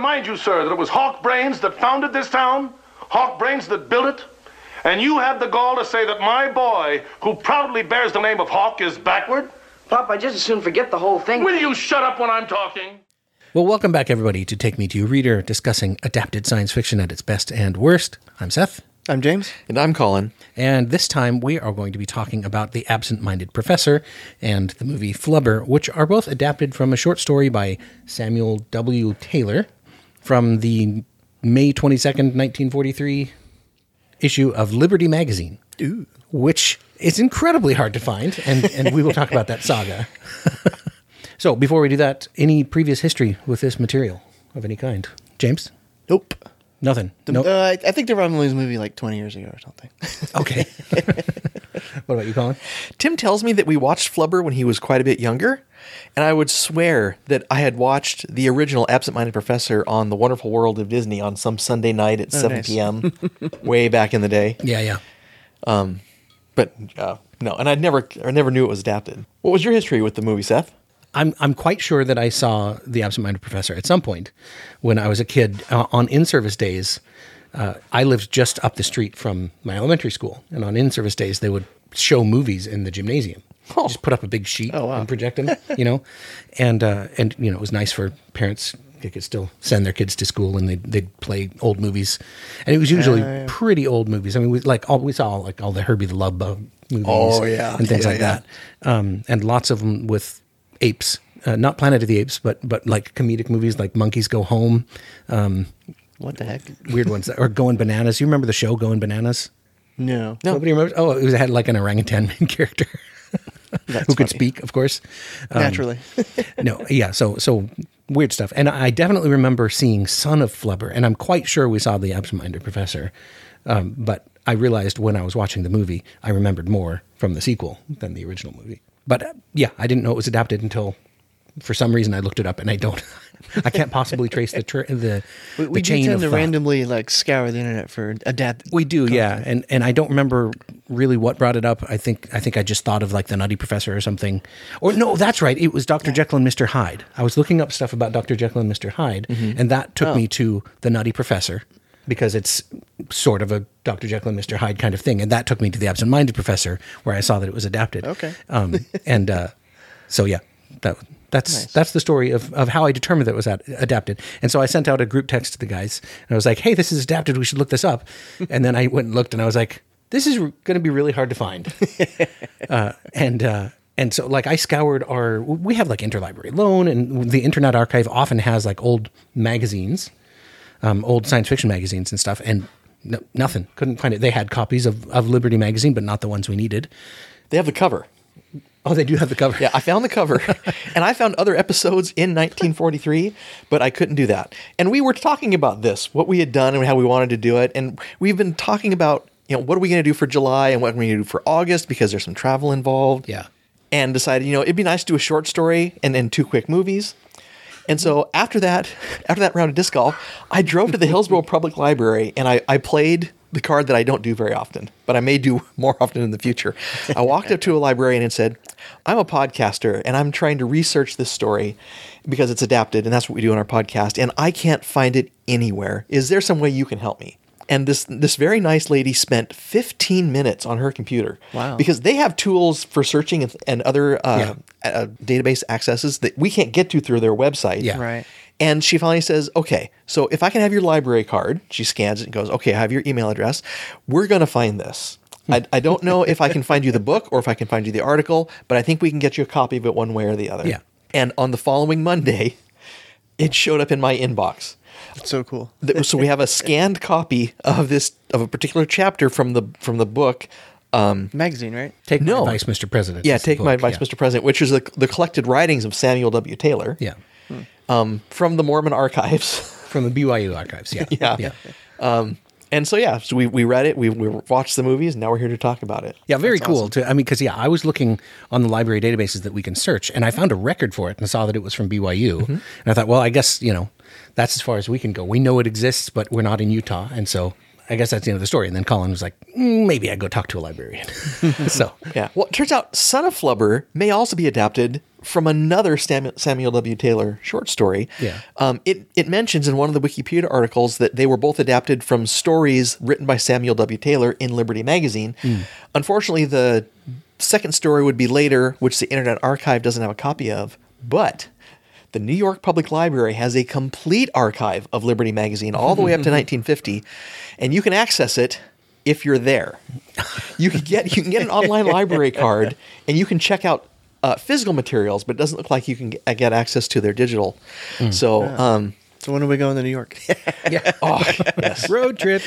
remind you, sir, that it was Hawk Brains that founded this town, Hawk Brains that built it, and you have the gall to say that my boy, who proudly bears the name of Hawk, is backward? Pop, I just as soon forget the whole thing. Will you shut up when I'm talking? Well, welcome back, everybody, to Take Me to Your Reader, discussing adapted science fiction at its best and worst. I'm Seth. I'm James. And I'm Colin. And this time we are going to be talking about The Absent-Minded Professor and the movie Flubber, which are both adapted from a short story by Samuel W. Taylor from the May 22nd, 1943 issue of Liberty Magazine, which is incredibly hard to find, and we will talk about that saga. So before we do that, any previous history with this material of any kind? James? Nope. Nothing. Nope. I think they run this movie like 20 years ago or something. Okay. What about you, Colin? Tim tells me that we watched Flubber when he was quite a bit younger, and I would swear that I had watched the original Absent-Minded Professor on The Wonderful World of Disney on some Sunday night at 7 p.m. way back in the day. Yeah. But no, and I never knew it was adapted. What was your history with the movie, Seth? I'm quite sure that I saw The Absent-Minded Professor at some point when I was a kid on in-service days. I lived just up the street from my elementary school, and on in-service days they would show movies in the gymnasium. Just put up a big sheet and project them, and it was nice for parents. They could still send their kids to school, and they'd play old movies, and it was usually pretty old movies. I mean, we saw all the Herbie the Love Bug movies, and things like that, and lots of them with apes, not Planet of the Apes, but like comedic movies like Monkeys Go Home. What the heck? Weird ones. Or Going Bananas. You remember the show Going Bananas? No. Nobody remembers? Oh, it had like an orangutan main character who could speak, of course. Naturally. So weird stuff. And I definitely remember seeing Son of Flubber, and I'm quite sure we saw The Absent-Minded Professor. But I realized when I was watching the movie, I remembered more from the sequel than the original movie. But I didn't know it was adapted until, for some reason, I looked it up, and I can't possibly trace the chain We do tend to randomly scour the internet for adapted. We do, content. And I don't remember really what brought it up. I think I just thought of like the Nutty Professor or something. Or no, that's right. It was Dr. Jekyll and Mr. Hyde. I was looking up stuff about Dr. Jekyll and Mr. Hyde, and that took me to the Nutty Professor, because it's sort of a Dr. Jekyll and Mr. Hyde kind of thing. And that took me to The Absent-Minded Professor, where I saw that it was adapted. Okay. That's the story of how I determined that it was adapted. And so I sent out a group text to the guys, and I was like, hey, this is adapted. We should look this up. And then I went and looked, and I was like, this is going to be really hard to find. And so I scoured we have like interlibrary loan, and the Internet Archive often has like old magazines, old science fiction magazines and stuff, and nothing. Couldn't find it. They had copies of Liberty Magazine, but not the ones we needed. They have the cover. Oh, they do have the cover. Yeah, I found the cover, and I found other episodes in 1943, but I couldn't do that. And we were talking about this, what we had done and how we wanted to do it, and we've been talking about, what are we going to do for July and what are we going to do for August, because there's some travel involved. Yeah. And decided, it'd be nice to do a short story and 2 quick movies. And so after that round of disc golf, I drove to the Hillsborough Public Library, and I played the card that I don't do very often, but I may do more often in the future. I walked up to a librarian and said, I'm a podcaster, and I'm trying to research this story because it's adapted, and that's what we do on our podcast, and I can't find it anywhere. Is there some way you can help me? And this very nice lady spent 15 minutes on her computer. Wow. Because they have tools for searching and other database accesses that we can't get to through their website. Yeah. Right. And she finally says, okay, so if I can have your library card, she scans it and goes, okay, I have your email address. We're going to find this. I don't know if I can find you the book or if I can find you the article, but I think we can get you a copy of it one way or the other. Yeah. And on the following Monday, it showed up in my inbox. That's so cool. So we have a scanned copy of a particular chapter from the book. Magazine, right? Take My Advice, Mr. President. Yeah, Take My Advice, Mr. President, which is the collected writings of Samuel W. Taylor. Yeah. From the Mormon archives. From the BYU archives, yeah. And so we read it, we watched the movies, and now we're here to talk about it. Yeah, very cool. Awesome. Because I was looking on the library databases that we can search, and I found a record for it and saw that it was from BYU. And I thought, well, I guess, that's as far as we can go. We know it exists, but we're not in Utah, and so I guess that's the end of the story. And then Colin was like, maybe I'd go talk to a librarian. So yeah. Well, it turns out Son of Flubber may also be adapted from another Samuel W. Taylor short story. Yeah. It mentions in one of the Wikipedia articles that they were both adapted from stories written by Samuel W. Taylor in Liberty Magazine. Unfortunately, the second story would be later, which the Internet Archive doesn't have a copy of, but the New York Public Library has a complete archive of Liberty Magazine all the way up to 1950, and you can access it if you're there. You can get an online library card, and you can check out physical materials, but it doesn't look like you can get access to their digital. So when are we going to New York? Yeah. Oh, yes. Road trip.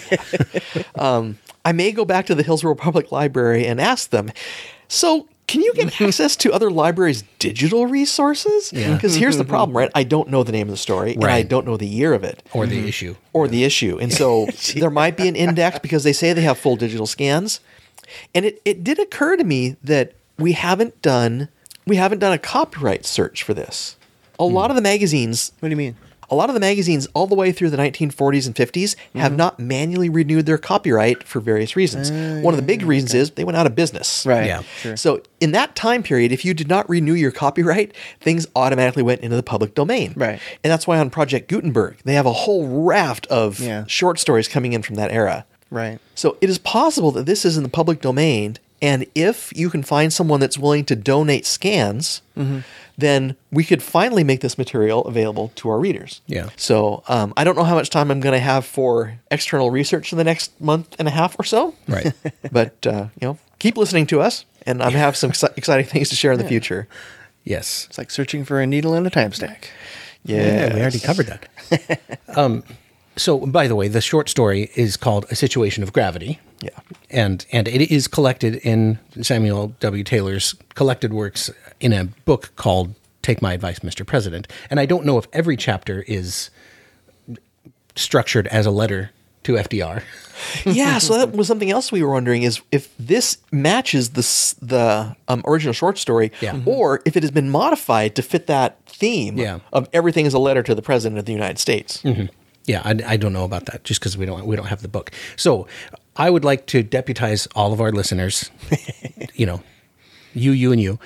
I may go back to the Hillsborough Public Library and ask them, so can you get access to other libraries' digital resources? Yeah. Because here's the problem, right? I don't know the name of the story, and I don't know the year of it. Or the issue. Or the issue. And so there might be an index because they say they have full digital scans. And it did occur to me that we haven't done a copyright search for this. A lot of the magazines... What do you mean? A lot of the magazines all the way through the 1940s and 50s have not manually renewed their copyright for various reasons. One of the big reasons is they went out of business. Right. Yeah. Sure. So in that time period, if you did not renew your copyright, things automatically went into the public domain. Right. And that's why on Project Gutenberg, they have a whole raft of short stories coming in from that era. Right. So it is possible that this is in the public domain, and if you can find someone that's willing to donate scans, then we could finally make this material available to our readers. Yeah. So I don't know how much time I'm going to have for external research in the next month and a half or so. Right. But keep listening to us, and I have some exciting things to share in the future. Yes. It's like searching for a needle in a time stack. Yeah, We already covered that. So, by the way, the short story is called A Situation of Gravity. Yeah. And it is collected in Samuel W. Taylor's collected works in a book called Take My Advice, Mr. President. And I don't know if every chapter is structured as a letter to FDR. Yeah, so that was something else we were wondering is if this matches the original short story, or if it has been modified to fit that theme of everything is a letter to the President of the United States. Mm-hmm. Yeah, I don't know about that just because we don't have the book. So I would like to deputize all of our listeners, you, and you,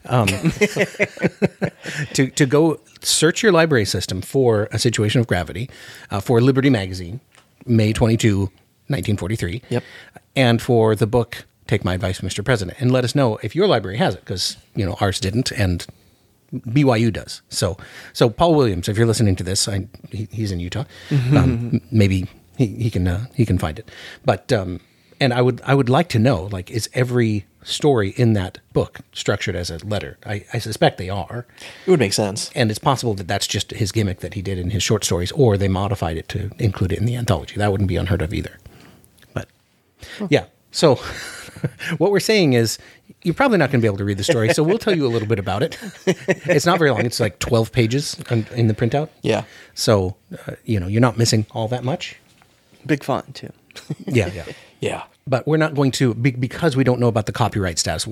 to go search your library system for A Situation of Gravity, for Liberty Magazine, May 22, 1943. Yep. And for the book Take My Advice, Mr. President. And let us know if your library has it, because, ours didn't, and BYU does. So Paul Williams, if you're listening to this, he's in Utah. Maybe he can find it. But and I would like to know, like, is every story in that book structured as a letter? I suspect they are. It would make sense. And it's possible that that's just his gimmick that he did in his short stories, or they modified it to include it in the anthology. That wouldn't be unheard of either. But yeah, so what we're saying is you're probably not going to be able to read the story, so we'll tell you a little bit about it. It's not very long. It's like 12 pages in the printout. Yeah. So, you're not missing all that much. Big font, too. Yeah. Yeah. But we're not going to, because we don't know about the copyright status,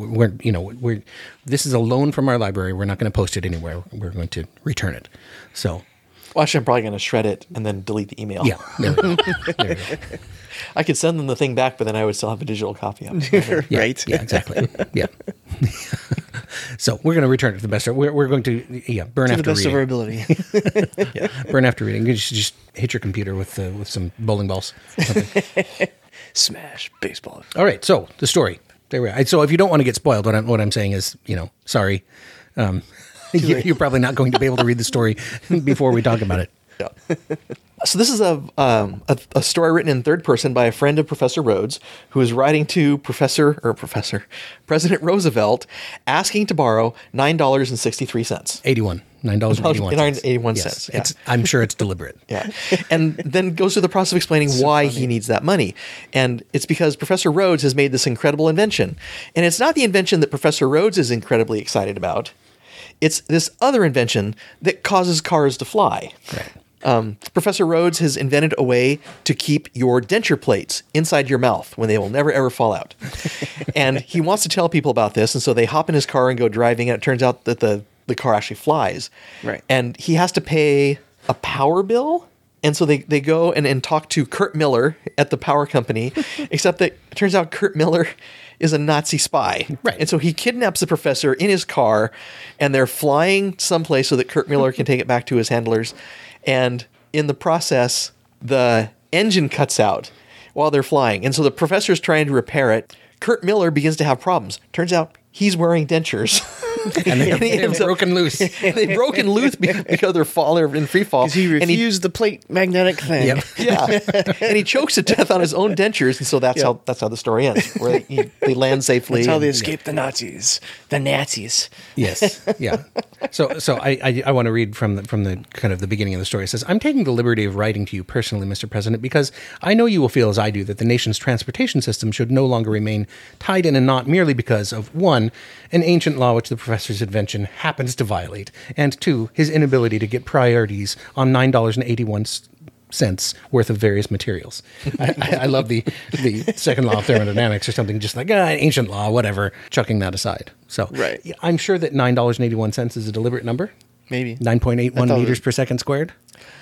this is a loan from our library. We're not going to post it anywhere. We're going to return it. So. Well, actually, I'm probably going to shred it and then delete the email. Yeah. There we go. I could send them the thing back, but then I would still have a digital copy of it. Yeah, Right. Yeah, exactly. Yeah. So we're going to return it to the best. We're going to burn To after the best reading. of our ability. Burn after reading. You just hit your computer with some bowling balls. Or something. Smash baseball. All right. So the story. There we are. So if you don't want to get spoiled, what I'm saying is, sorry. You're probably not going to be able to read the story before we talk about it. Yeah. So this is a story written in third person by a friend of Professor Rhodes, who is writing to President Roosevelt, asking to borrow $9.63. 81. $9.81. $9.81. Yes. Yeah. I'm sure it's deliberate. Yeah. And then goes through the process of explaining why he needs that money. And it's because Professor Rhodes has made this incredible invention. And it's not the invention that Professor Rhodes is incredibly excited about. It's this other invention that causes cars to fly. Right. Professor Rhodes has invented a way to keep your denture plates inside your mouth when they will never, ever fall out. And he wants to tell people about this. And so they hop in his car and go driving. And it turns out that the car actually flies. Right. And he has to pay a power bill And so they go and talk to Kurt Miller at the power company, except that it turns out Kurt Miller is a Nazi spy. Right. And so he kidnaps the professor in his car, and they're flying someplace so that Kurt Miller can take it back to his handlers. And in the process, the engine cuts out while they're flying. And so the professor's trying to repair it. Kurt Miller begins to have problems. Turns out he's wearing dentures. And they're broken loose. They've broken loose because they're in free fall. Because he refused the plate magnetic thing. Yep. Yeah, and he chokes to death on his own dentures, and so that's how the story ends, where they land safely. That's how they escape the Nazis. The Nazis. Yes. Yeah. So I want to read from the kind of the beginning of the story. It says, "I'm taking the liberty of writing to you personally, Mr. President, because I know you will feel as I do that the nation's transportation system should no longer remain tied in a knot merely because of, one, an ancient law which the professor's invention happens to violate, and two, his inability to get priorities on $9.81 worth of various materials." I love the second law of thermodynamics or something, just like ancient law, whatever, chucking that aside. So Right. I'm sure that $9.81 is a deliberate number. Maybe. 9.81 meters per second squared.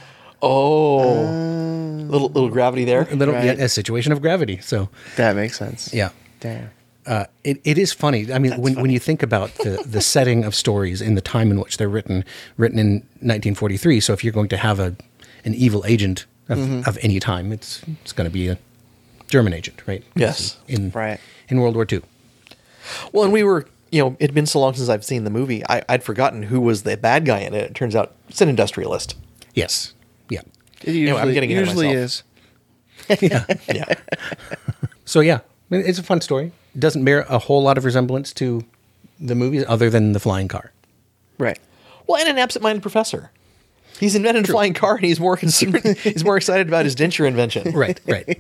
Oh, little gravity there. A little, Right. yeah, a situation of gravity. So That makes sense. yeah. Damn. It is funny. I mean, when you think about the setting of stories in the time in which they're written in 1943. So if you're going to have an evil agent of any time, it's going to be a German agent, right? Yes. In Right. in World War II. Well, and we were, it'd been so long since I've seen the movie, I'd forgotten who was the bad guy in it. It turns out it's an industrialist. Yes. Yeah. It usually, I'm getting ahead of usually myself. is. Yeah. So yeah, it's a fun story. It doesn't bear a whole lot of resemblance to the movies other than the flying car. Right. Well, and an absent-minded professor. He's invented a flying car, and he's more concerned. He's more excited about his denture invention. Right.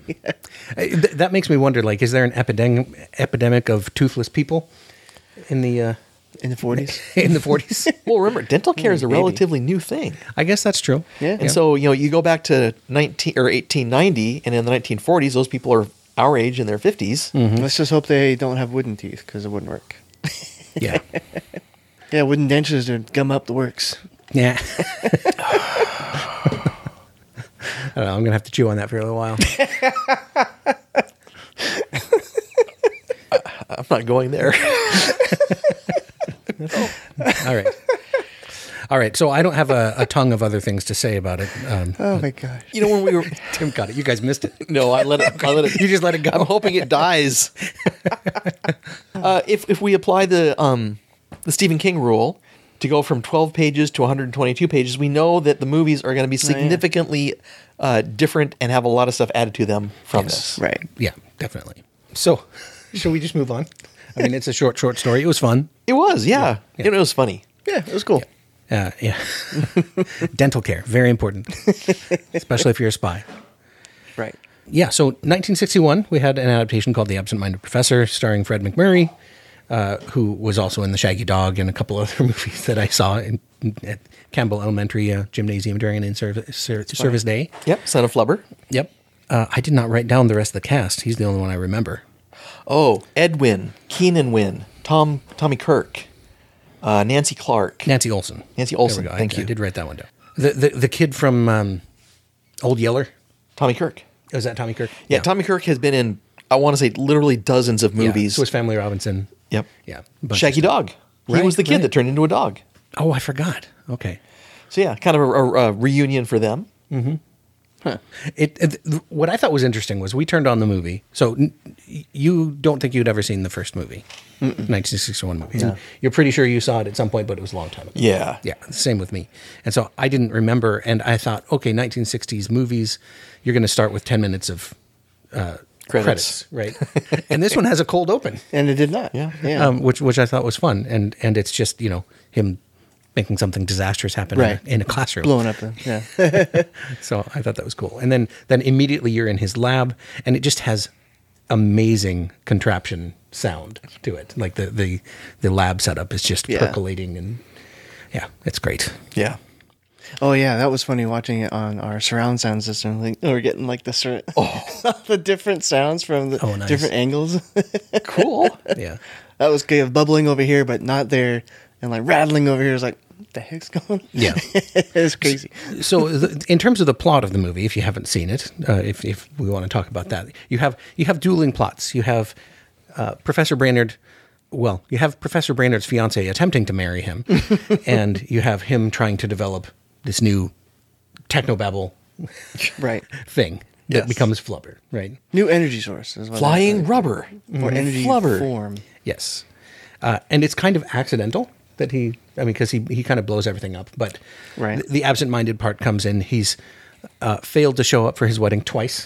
That makes me wonder, like, is there an epidemic of toothless people in the In the 40s. in the 40s? Well, remember, dental care is a Maybe. relatively new thing. I guess that's true. Yeah. And so, you go back to 1890, and in the 1940s, those people are our age in their 50s. Let's just hope they don't have wooden teeth, because it wouldn't work. Yeah. Yeah, wooden dentures would gum up the works. Yeah. I don't know. I'm going to have to chew on that for a little while. I'm not going there. All right. So I don't have a tongue of other things to say about it. Oh my gosh. When we were... Tim got it. You guys missed it. No, I let it... You just let it go. I'm hoping it dies. If we apply the Stephen King rule to go from 12 pages to 122 pages, we know that the movies are going to be significantly different and have a lot of stuff added to them from this. Right. Yeah, definitely. So, shall we just move on? I mean, it's a short story. It was fun. It was, yeah. It was funny. Yeah, it was cool. Yeah. Dental care, very important, especially if you're a spy. Right. Yeah, so 1961, we had an adaptation called The Absent-Minded Professor, starring Fred MacMurray, who was also in The Shaggy Dog and a couple other movies that I saw at Campbell Elementary Gymnasium during an in-service day. Yep, Son of Flubber. Yep. I did not write down the rest of the cast. He's the only one I remember. Oh, Ed Wynn, Keenan Wynn, Tommy Kirk, Nancy Clark. Nancy Olson. Nancy Olson, There we go. thank you. I did write that one down. The kid from Old Yeller. Tommy Kirk. Was that Tommy Kirk? Yeah, Tommy Kirk has been in, I want to say, literally dozens of movies. Swiss Family Robinson. Yep. Yeah. bunch of Shaggy stuff. Dog. He Right, was the kid right. that turned into a dog. Oh, I forgot. Okay. So yeah, kind of a reunion for them. What I thought was interesting was we turned on the movie. So you don't think you'd ever seen the first movie, 1961 movie. And you're pretty sure you saw it at some point, but it was a long time ago. Yeah. Yeah, same with me. And so I didn't remember, and I thought, okay, 1960s movies, you're going to start with 10 minutes of credits, right? And this one has a cold open, And it did not. Yeah. which I thought was fun, and it's just him making something disastrous happen Right. in a classroom. Blowing up the, yeah. So I thought that was cool. And then immediately you're in his lab, and it just has amazing contraption sound to it. Like the lab setup is just Yeah. percolating, and yeah, it's great. Yeah. Oh yeah, that was funny watching it on our surround sound system. Like we're getting like the different sounds from the Oh, nice. different angles. Cool. Yeah. That was good. Bubbling over here, but not there, and like rattling over here. Is like the heck's going on? Yeah. It's crazy. So, in terms of the plot of the movie, if you haven't seen it, if we want to talk about that, you have dueling plots. You have Professor Brainerd. Well, you have Professor Brainerd's fiance attempting to marry him, and you have him trying to develop this new technobabble Right. thing that Yes. becomes Flubber, right? New energy source. Is what Flying rubber. or energy Flubber. form. Yes. And it's kind of accidental that because he kind of blows everything up. But Right. the absent-minded part comes in. He's failed to show up for his wedding twice.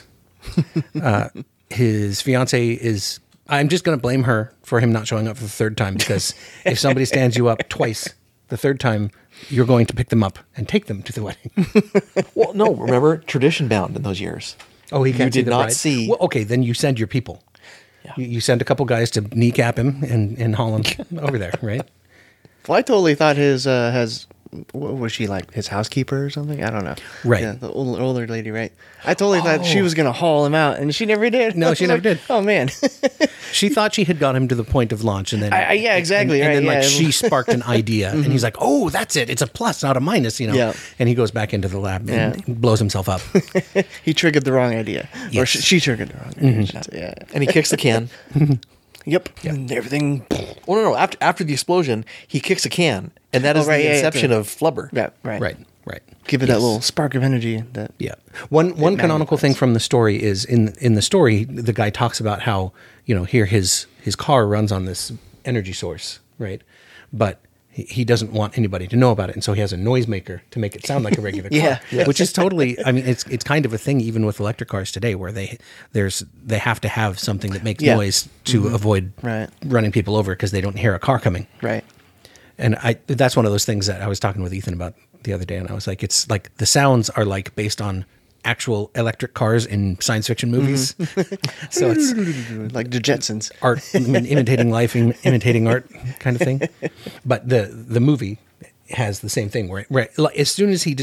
His fiance is... I'm just going to blame her for him not showing up for the third time, because if somebody stands you up twice, the third time, you're going to pick them up and take them to the wedding. Well, no, remember, tradition bound in those years. Oh, he can't You see did the not bride? see- Well, okay, then you send your people. Yeah. You send a couple guys to kneecap him in Holland over there, right? Well, I totally thought his what was she, like his housekeeper or something? I don't know. Right. Yeah, the older lady, right? I totally thought she was gonna haul him out, and she never did. No, I was she never did. Oh man. She thought she had got him to the point of launch, and then yeah, exactly, And right, then yeah. like she sparked an idea, and he's like, "Oh, that's it. It's a plus, not a minus," you know. Yeah. And he goes back into the lab and Yeah. blows himself up. He triggered the wrong idea, or Yes. she triggered the wrong idea. I should say. Yeah. And he kicks the can. Yep. And everything. Well, no. After the explosion, he kicks a can, and that is right, the yeah, inception yeah. of Flubber. Yeah. Right. Right. Give it that little spark of energy. That. Yeah. One canonical magnifies. thing from the story is in the story, the guy talks about how, here his car runs on this energy source, right? But he doesn't want anybody to know about it, and so he has a noisemaker to make it sound like a regular car. Yeah. Which is totally, I mean, it's kind of a thing even with electric cars today, where they have to have something that makes Yeah. noise to avoid Right. running people over because they don't hear a car coming. Right. And that's one of those things that I was talking with Ethan about the other day, and I was like, it's like the sounds are like based on actual electric cars in science fiction movies. So it's Like the Jetsons. art, imitating life, imitating art kind of thing. But the movie has the same thing where like, as soon as he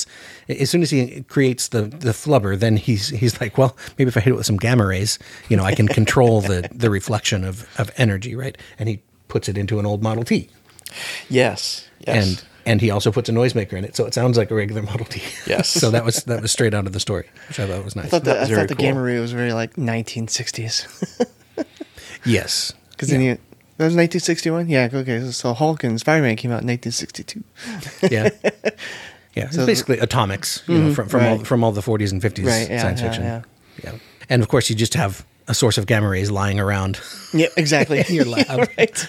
creates the flubber, then he's like, well, maybe if I hit it with some gamma rays, I can control the reflection of energy, right? And he puts it into an old Model T. Yes. And he also puts a noisemaker in it, so it sounds like a regular Model T. Yes. So that was straight out of the story, which I thought was nice. I thought was the very cool. gamma ray was very like 1960s. Yes. Because then that was 1961. Yeah. Okay. So Hulk and Spider-Man came out in 1962. Yeah. Yeah. It's basically atomics, from right. from all the 40s and 50s Right, yeah, science yeah, fiction. yeah. Yeah. And of course, you just have a source of gamma rays lying around Yeah. Exactly. in your lab. Right.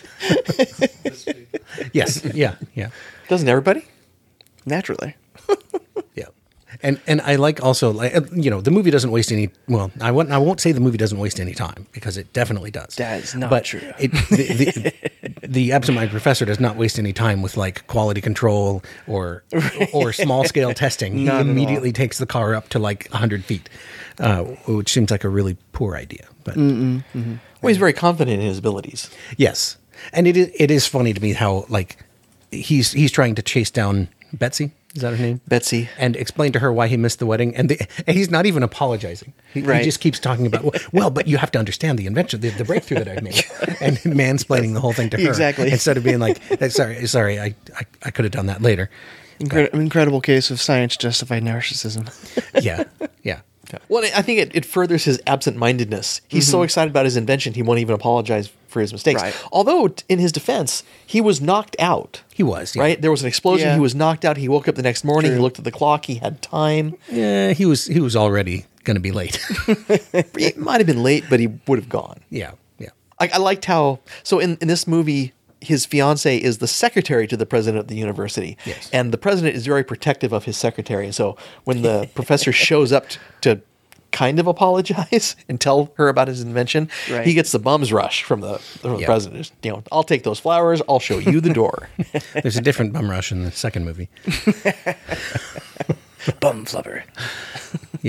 Yes. Yeah. Yeah. Doesn't everybody? Naturally. Yeah. And I like also, like, the movie doesn't waste any. Well, I won't say the movie doesn't waste any time, because it definitely does. That is not but true. The absent-minded professor does not waste any time with like quality control or small-scale testing. He Not at all. immediately takes the car up to like 100 feet, which seems like a really poor idea. But Well, he's very confident in his abilities. yes, and it is funny to me how like he's trying to chase down Betsy. Is that her name? Betsy. And explain to her why he missed the wedding. And he's not even apologizing. He Right. just keeps talking about, well, but you have to understand the invention, the breakthrough that I've made. And mansplaining the whole thing to her. Exactly. Instead of being like, sorry, I could have done that later. Incredible case of science justified narcissism. Yeah. Yeah. Well, I think it furthers his absent-mindedness. He's so excited about his invention, he won't even apologize for his mistakes. Right. Although, in his defense, he was knocked out. He was. Yeah. Right? There was an explosion. Yeah. He was knocked out. He woke up the next morning. He looked at the clock. He had time. Yeah. He was already going to be late. It might have been late, but he would have gone. Yeah. Yeah. I liked how... So, in this movie, his fiance is the secretary to the president of the university. Yes. And the president is very protective of his secretary. And so when the professor shows up to kind of apologize and tell her about his invention, Right. he gets the bum's rush from the Yeah. president. I'll take those flowers. I'll show you the door. There's a different bum rush in the second movie. Bum flubber. Yeah.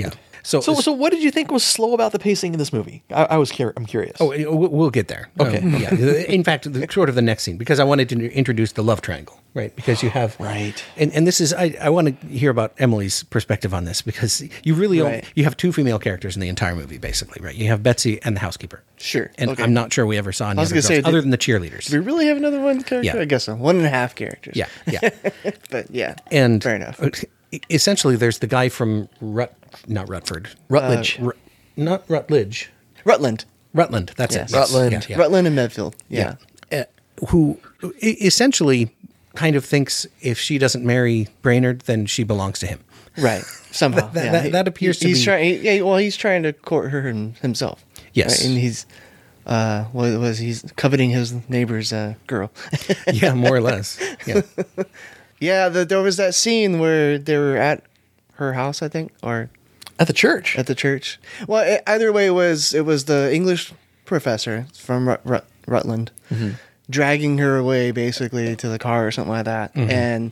So, So what did you think was slow about the pacing in this movie? I'm curious. Oh, we'll get there. Okay. Yeah. In fact, sort of the next scene, because I wanted to introduce the love triangle, right? Because you have Right. and this is I want to hear about Emily's perspective on this, because you really Right. you have two female characters in the entire movie, basically, right? You have Betsy and the housekeeper. Sure. And Okay. I'm not sure we ever saw any was other gonna say, girls, other did- than the cheerleaders. Do we really have another one character? Yeah. I guess so. 1.5 characters. Yeah, yeah. But yeah. And fair enough. Essentially, there's the guy from not Rutford, Rutledge. not Rutledge, Rutland. Rutland. That's Yes. it. Yes. Rutland. Yeah, yeah. Rutland and Medfield. Yeah. Who essentially kind of thinks if she doesn't marry Brainerd, then she belongs to him. Right. Somehow. That appears to he's be- trying. Yeah. Well, he's trying to court her himself. Yes. Right? And he's he's coveting his neighbor's girl. Yeah, more or less. Yeah. Yeah. There was that scene where they were at her house, I think, or At the church. at the church. Well, either way, it was the English professor from Rutland dragging her away basically to the car or something like that, and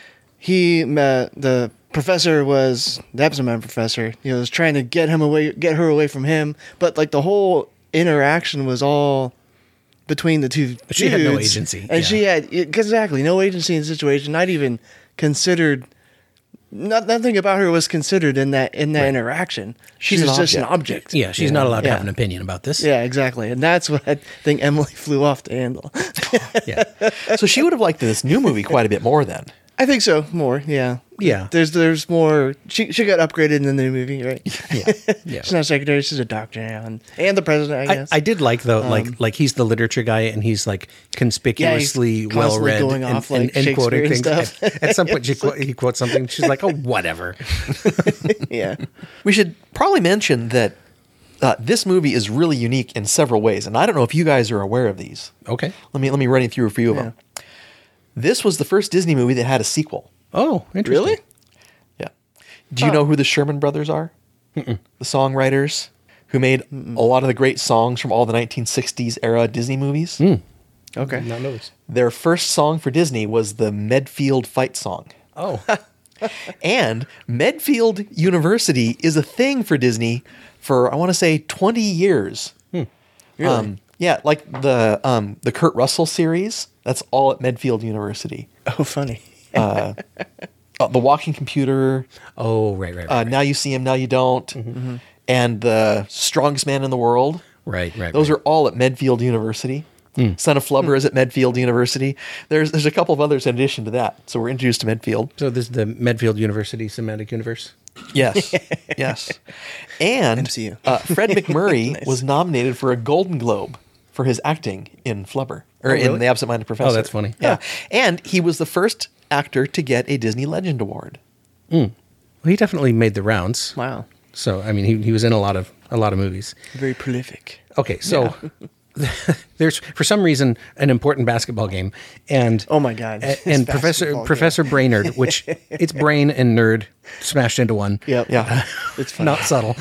the professor was the absent-minded professor. Was trying to get her away from him, but like the whole interaction was all between the two. She had no dudes, agency, and yeah. she had exactly no agency in the situation. Not even considered. Nothing about her was considered in that interaction. She She's was an just an object. Yeah, she's not allowed to Yeah. have an opinion about this. Yeah, exactly. And that's what I think Emily flew off to handle. Yeah. So she would have liked this new movie quite a bit more then. I think so. More, yeah. Yeah. There's more. She got upgraded in the new movie, right? Yeah. Yeah. She's not a secretary. She's a doctor now, and the president, I guess. I did like though, like he's the literature guy and he's like conspicuously constantly well read going and, off, like, and quoting Shakespeare and things. stuff. At some point, he quotes something. She's like, "Oh, whatever." Yeah. We should probably mention that this movie is really unique in several ways, and I don't know if you guys are aware of these. Okay. Let me run you through a few of them. This was the first Disney movie that had a sequel. Oh, interesting. Really? Yeah. Do you know who the Sherman Brothers are? The songwriters who made a lot of the great songs from all the 1960s era Disney movies. Okay. Not noticed. Their first song for Disney was the Medfield fight song. Oh, And Medfield University is a thing for Disney for, I want to say, 20 years. Really? Yeah, like the Kurt Russell series, that's all at Medfield University. Oh, funny. The Walking Computer, oh, right. Now You See Him, Now You Don't, and The Strongest Man in the World. Right. Those are all at Medfield University. Son of Flubber is at Medfield University. There's a couple of others in addition to that. So we're introduced to Medfield. So this is the Medfield University Cinematic Universe. Yes, yes. And MCU. Fred McMurray Nice. was nominated for a Golden Globe for his acting in Flubber, or really? in The Absent-Minded Professor. Oh, that's funny. Yeah. And he was the first actor to get a Disney Legend Award. Well, he definitely made the rounds. Wow. So I mean, he was in a lot of movies. Very prolific. Okay, so there's for some reason an important basketball game, and Oh my God. and This basketball game. Professor Brainerd, which it's brain and nerd smashed into one. Yep. Yeah. It's funny. Not subtle.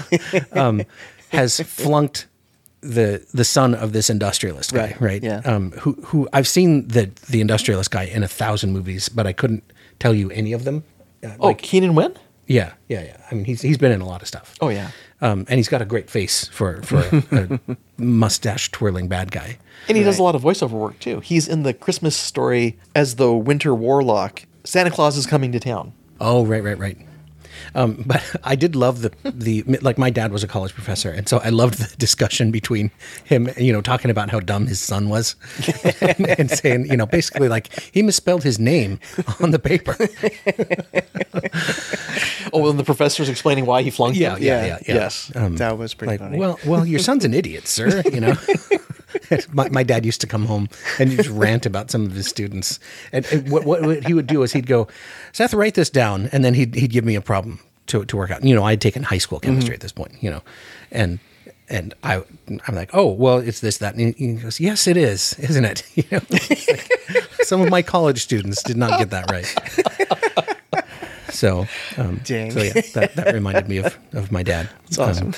Has flunked the son of this industrialist guy, right? Yeah. Who I've seen the industrialist guy in 1,000 movies, but I couldn't tell you any of them. Oh, Keenan Wynn? Yeah. I mean, he's been in a lot of stuff. Oh, yeah. And he's got a great face for a mustache twirling bad guy. And he does a lot of voiceover work, too. He's in the Christmas Story as the Winter Warlock. Santa Claus is coming to town. Oh, right. But I did love the like my dad was a college professor, and so I loved the discussion between him, talking about how dumb his son was, and saying, basically like he misspelled his name on the paper. Oh, and the professor's explaining why he flunked Yeah. him? Yes. That was pretty Like, funny. well, your son's an idiot, sir. My dad used to come home and he'd just rant about some of his students. And what he would do is he'd go, Seth, write this down. And then he'd give me a problem to work out. I'd taken high school chemistry at this point, and I'm like, oh, well, it's this, that. And he goes, yes, it is, isn't it? It's like, some of my college students did not get that right. So, Dang. so yeah, that reminded me of my dad. That's awesome.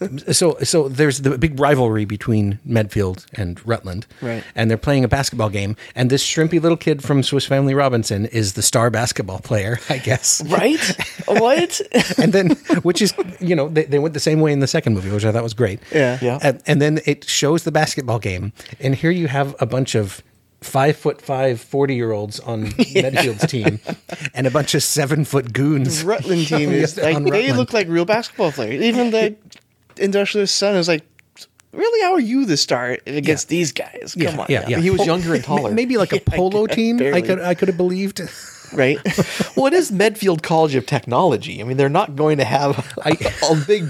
So there's the big rivalry between Medfield and Rutland, Right. And they're playing a basketball game, and this shrimpy little kid from Swiss Family Robinson is the star basketball player, I guess. Right? What? And then, which is, they went the same way in the second movie, which I thought was great. Yeah. Yeah. And then it shows the basketball game, and here you have a bunch of 5'5", 40-year-olds on Medfield's team, and a bunch of 7-foot goons. Rutland team is like on they Rutland. look like real basketball players. Even the industrialist son is like, really, how are you the star against these guys? Come on, now. He was younger and taller. Maybe like a polo team. barely. I could have believed. Right? Well, it is Medfield College of Technology. I mean, they're not going to have a big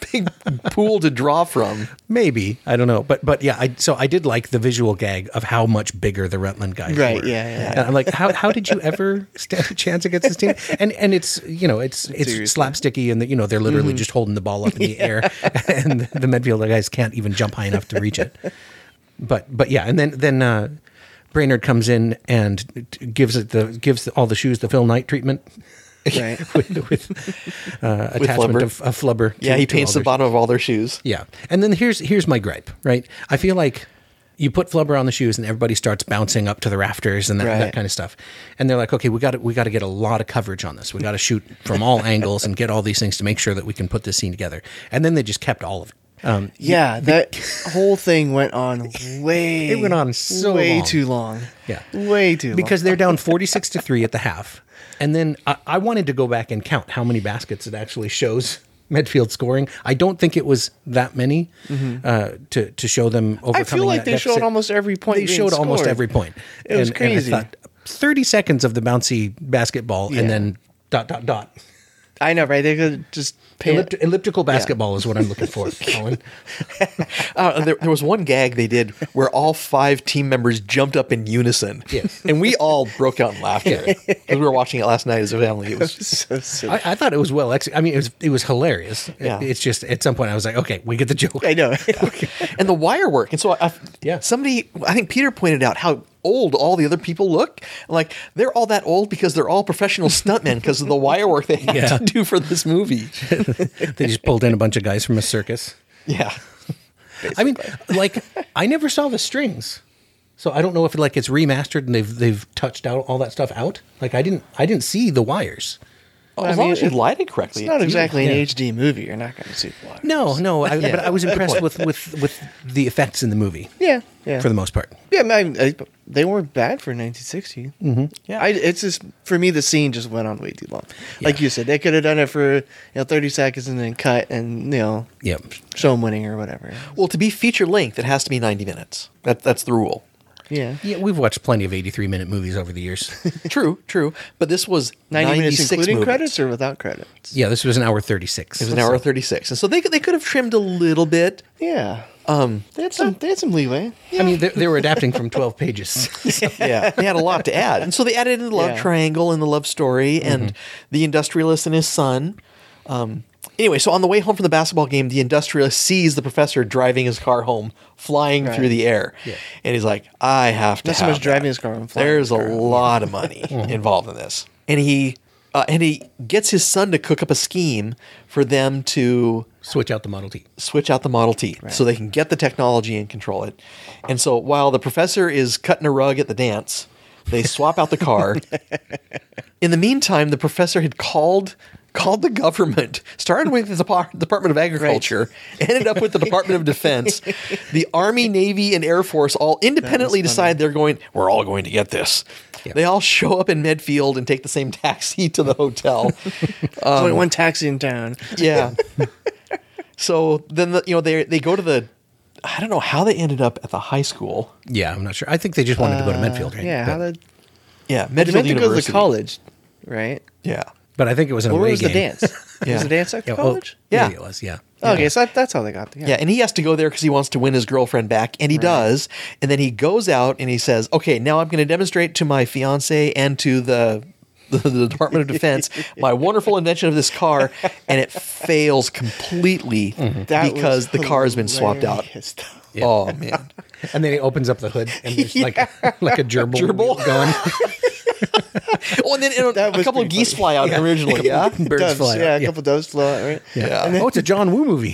pool to draw from. Maybe, I don't know, but yeah. I did like the visual gag of how much bigger the Rutland guys Right, were. yeah. And I'm like, how did you ever stand a chance against this team? And it's it's slapsticky, and they're literally just holding the ball up in the air, and the Medfield guys can't even jump high enough to reach it. But yeah, and then Brainerd comes in and gives all the shoes the Phil Knight treatment. Right. with attachment flubber. of flubber. Yeah, he to paints all the their bottom of all their shoes. Yeah. And then here's my gripe, right? I feel like you put flubber on the shoes and everybody starts bouncing up to the rafters and that Right. kind of stuff. And they're like, okay, we got to get a lot of coverage on this. We got to shoot from all angles and get all these things to make sure that we can put this scene together. And then they just kept all of it. Yeah, that whole thing went on way. It went on so way long. too long. Yeah. way too Because they're down 46-3 at the half. And then I wanted to go back and count how many baskets it actually shows Medfield scoring. I don't think it was that many to show them overcoming. I feel like that they deficit. showed almost every point. They being showed almost scored. every point. It was And crazy. I thought 30 seconds of the bouncy basketball Yeah. and then ... I know, right? They could just paint. Elliptical basketball is what I'm looking for, Colin. There was one gag they did where all 5 team members jumped up in unison. Yes. And we all broke out in laughter. Because we were watching it last night as a family. It was So silly. I thought it was well executed. I mean, it was hilarious. Yeah. It's just at some point I was like, okay, we get the joke. I know. and the wire work. And so I think Peter pointed out how old all the other people look. Like they're all that old because they're all professional stuntmen because of the wire work they had to do for this movie. They just pulled in a bunch of guys from a circus. Yeah. I mean, like I never saw the strings, so I don't know if it's remastered and they've touched out all that stuff out. Like I didn't see the wires. As long as you light it correctly. It's not exactly an Yeah. HD movie. You're not going to see the water. No, but I was impressed with the effects in the movie Yeah. for the most part. Yeah, they weren't bad for 1960. Mm-hmm. Yeah. It's just for me the scene just went on way too long. Like you said, they could have done it for 30 seconds and then cut and Yep. show them winning or whatever. Well, to be feature length, it has to be 90 minutes. That's the rule. Yeah, Yeah, we've watched plenty of 83-minute movies over the years. True. But this was 90 minutes 96 including movies. credits or without credits. Yeah, this was an hour 36. It was an hour 36. And so they could have trimmed a little bit. Yeah, they had some leeway. I mean, they were adapting from 12 pages. Yeah, they had a lot to add. And so they added in the love Yeah. triangle and the love story and the industrialist and his son. Anyway, so on the way home from the basketball game, the industrialist sees the professor driving his car home, flying through the air. Yeah. And he's like, I have to Not so have much driving that. his car and flying There's his a car. lot of money involved in this. And he gets his son to cook up a scheme for them to Switch out the Model T. switch out the Model T so they can get the technology and control it. And so while the professor is cutting a rug at the dance, they swap out the car. In the meantime, the professor had called the government, started with the Department of Agriculture, ended up with the Department of Defense. The Army, Navy, and Air Force all independently decide we're all going to get this. Yeah. They all show up in Medfield and take the same taxi to the hotel. There's only one taxi in town. Yeah. So then they go to the. I don't know how they ended up at the high school. Yeah, I'm not sure. I think they just wanted to go to Medfield, right? Yeah, But, how did Yeah, they Medfield meant to go to University. the college, right? Yeah. but I think it was an Where away was game. the dance? Yeah. Was the dance at the Yeah, college? Yeah. maybe it was, yeah. Okay, so that's how they got there. Yeah, and he has to go there because he wants to win his girlfriend back, and he does. And then he goes out and he says, "Okay, now I'm going to demonstrate to my fiance and to the Department of Defense my wonderful invention of this car," and it fails completely That because was the car has been swapped out. hilarious, though. Oh man! And then he opens up the hood and there's like a gerbil, Gerbil. going. Oh, and then That a was couple of pretty geese fly out originally. Yeah. Birds Doves, fly out. yeah, a couple doves fly out, right? Yeah. Oh, it's a John Woo movie.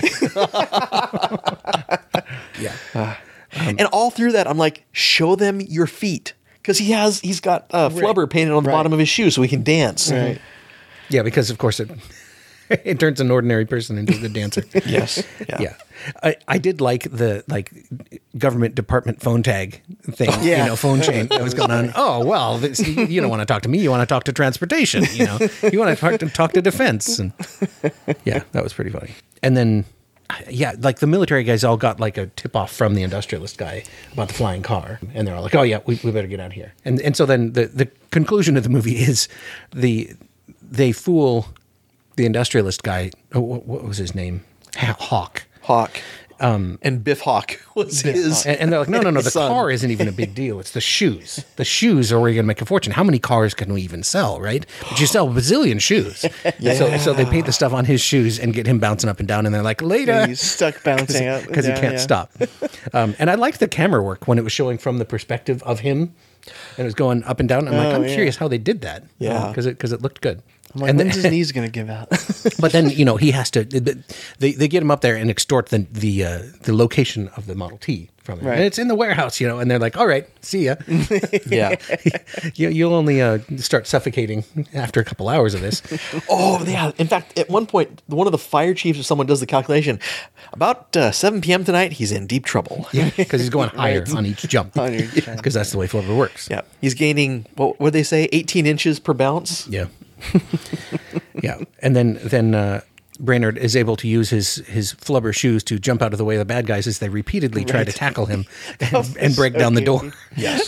Yeah. And all through that, I'm like, show them your feet. Because he's got flubber painted on the bottom of his shoe so he can dance. Right. Yeah, because of course it turns an ordinary person into a good dancer. Yes. Yeah. I did like the government department phone tag thing, Yeah. phone chain that was going on. Oh, well, you don't want to talk to me. You want to talk to transportation, You want to talk to defense. And yeah, that was pretty funny. And then, like the military guys all got like a tip off from the industrialist guy about the flying car. And they're all like, oh, yeah, we better get out of here. And so then the conclusion of the movie is they fool the industrialist guy. Oh, what was his name? Hawk. And Biff Hawk was his. And they're like, no, the son. car isn't even a big deal. It's the shoes. The shoes are where you're going to make a fortune. How many cars can we even sell, right? But you sell a bazillion shoes. So they paint the stuff on his shoes and get him bouncing up and down. And they're like, later. And he's stuck bouncing up. Because he can't stop. And I liked the camera work when it was showing from the perspective of him. And it was going up and down. I'm curious how they did that. Yeah. Because it looked good. I'm like, when's his knees going to give out? But then he has to. They get him up there and extort the location of the Model T from him. Right. And it's in the warehouse, And they're like, "All right, see ya." Yeah. You'll only start suffocating after a couple hours of this. Oh, yeah. In fact, at one point, one of the fire chiefs or someone does the calculation. About 7 p.m. tonight, he's in deep trouble. Yeah, because he's going higher on each jump. On each jump. Because that's the way Flubber works. Yeah. He's gaining, what would they say, 18 inches per bounce? Yeah. Yeah. And then Brainerd is able to use his Flubber shoes to jump out of the way of the bad guys as they repeatedly try to tackle him and break down the door. Yes.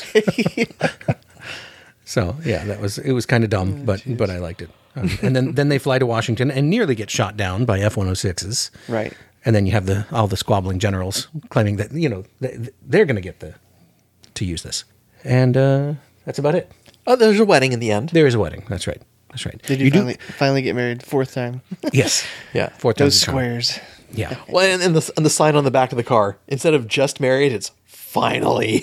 So yeah, it was kind of dumb, but I liked it. And then they fly to Washington and nearly get shot down by F-106s. Right. And then you have all the squabbling generals claiming that they're going to get to use this. And that's about it. Oh, there's a wedding in the end. There is a wedding. That's right. Did you finally get married 4th time? Yes. Yeah. 4th Those time's the charm. squares. Yeah. Well, and the sign on the back of the car, instead of just married, it's finally.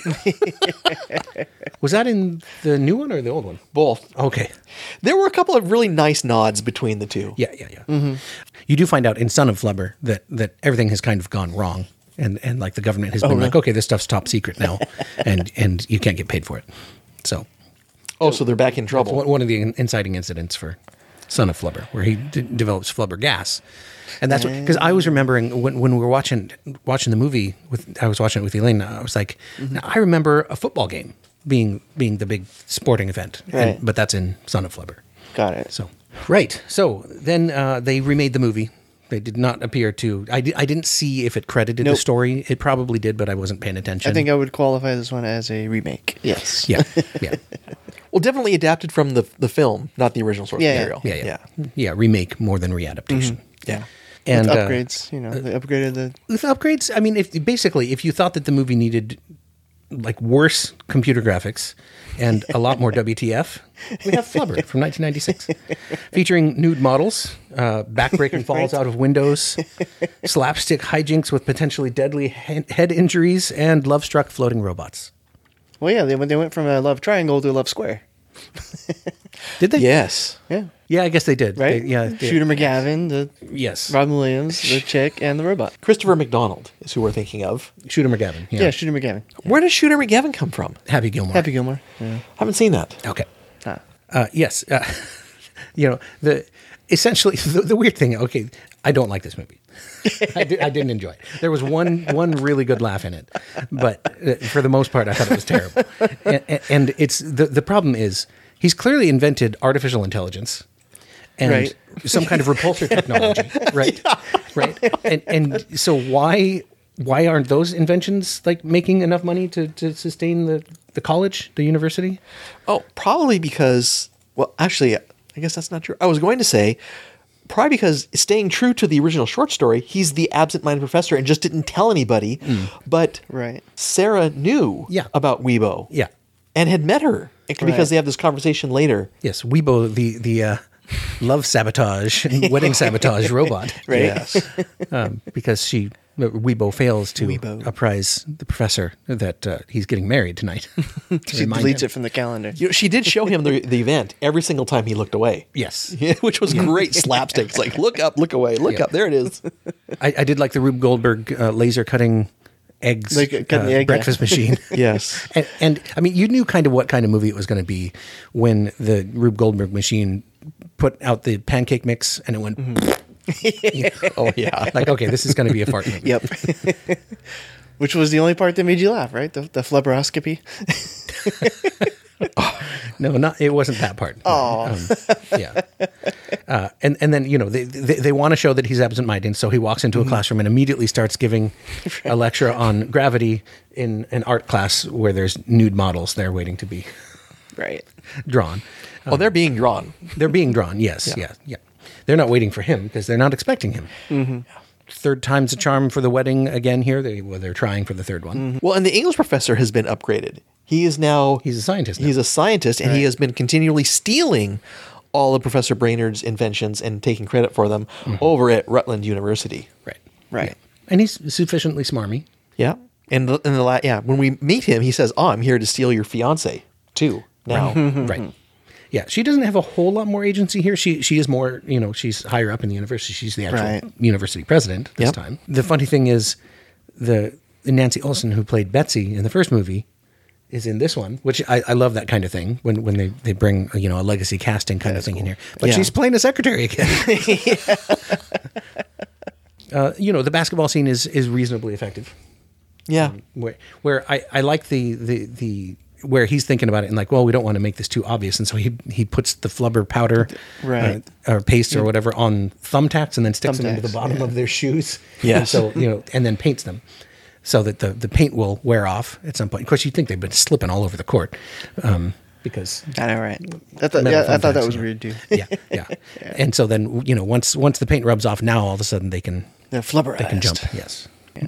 Was that in the new one or the old one? Both. Okay. There were a couple of really nice nods between the two. Yeah. Mm-hmm. You do find out in Son of Flubber that everything has kind of gone wrong. And like the government has been like, okay, this stuff's top secret now, and you can't get paid for it. So. Oh, so they're back in trouble. One of the inciting incidents for Son of Flubber, where he develops flubber gas. And that's because I was remembering when we were watching the movie, I was watching it with Elaine, I was like, now, I remember a football game being the big sporting event, Right. but that's in Son of Flubber. Got it. So, right. So then they remade the movie. They did not appear to. I didn't see if it credited the Nope. story. It probably did, but I wasn't paying attention. I think I would qualify this one as a remake. Yes. Yeah. Yeah. Well, definitely adapted from the film, not the original source Yeah, material. Yeah. Remake more than readaptation. Yeah. And With upgrades, they upgraded the. with upgrades, I mean, if you thought that the movie needed like worse computer graphics and a lot more WTF, we have Flubber from 1996, featuring nude models, backbreaking falls out of windows, slapstick hijinks with potentially deadly head injuries, and love-struck floating robots. Well, yeah, they went from a love triangle to a love square. Did they? Yes. Yeah. Yeah, I guess they did. Right? Yeah. Shooter McGavin, the Yes. Robin Williams, the chick, and the robot. Christopher McDonald is who we're thinking of. Shooter McGavin. Yeah, Shooter McGavin. Where does Shooter McGavin come from? Happy Gilmore. Happy Gilmore. Yeah. Haven't seen that. Okay. Ah. Yes. Essentially the weird thing. Okay, I don't like this movie. I didn't enjoy it. There was one really good laugh in it, but for the most part, I thought it was terrible. And it's the problem is he's clearly invented artificial intelligence and Right. some kind of repulsor technology, right? Right. And so why aren't those inventions like making enough money to sustain the college, the university? Oh, probably because, well, actually, I guess that's not true. I was going to say, probably because staying true to the original short story, he's the absent-minded professor and just didn't tell anybody. But Right. Sarah knew about Weibo. Yeah. And had met her because Right. they have this conversation later. Yes, Weibo, the love sabotage and wedding sabotage robot. Right. Yes. Because she Weebo fails to Weebo. apprise the professor that he's getting married tonight. To She remind deletes him. it from the calendar. You know, she did show him the event every single time he looked away. Yes. Which was great slapstick. It's like, look up, look away, look up. There it is. I did like the Rube Goldberg laser cutting eggs Like, cutting the egg, breakfast machine. Yes. And I mean, you knew kind of what kind of movie it was going to be when the Rube Goldberg machine put out the pancake mix and it went Oh, yeah. like, okay, this is going to be a fart movie. Yep. Which was the only part that made you laugh, right? The flubberoscopy. No, it wasn't that part. Oh, yeah. And then they want to show that he's absent-minded, so he walks into a classroom and immediately starts giving a lecture on gravity in an art class where there's nude models there waiting to be Right. drawn. Well, they're being drawn. They're being drawn. Yes, yeah. They're not waiting for him because they're not expecting him. Mm-hmm. Third time's a charm for the wedding again here. They're trying for the third one. Well, and the English professor has been upgraded. He is now... He's a scientist now. He's a scientist, and he has been continually stealing all of Professor Brainerd's inventions and taking credit for them over at Rutland University. Right. Right. And he's sufficiently smarmy. Yeah. And when we meet him, he says, "Oh, I'm here to steal your fiance too." Now, Right. Yeah, she doesn't have a whole lot more agency here. She is more, she's higher up in the university. She's the actual Right. university president this Yep. time. The funny thing is, the Nancy Olson who played Betsy in the first movie is in this one, which I love that kind of thing when they bring a legacy casting kind of thing in here. But Yeah. she's playing a secretary again. The basketball scene is reasonably effective. yeah, Where I like the where he's thinking about it and like, well, we don't want to make this too obvious, and so he puts the flubber powder, Right. or paste or whatever on thumbtacks and then sticks them into the Thumbtacks, bottom of their shoes. Yes. And so and then paints them so that the paint will wear off at some point. Of course, you'd think they've been slipping all over the court, because I know, right? I thought that was weird too. yeah. And so then once the paint rubs off, now all of a sudden they can They're flubberized. they can jump. Yes.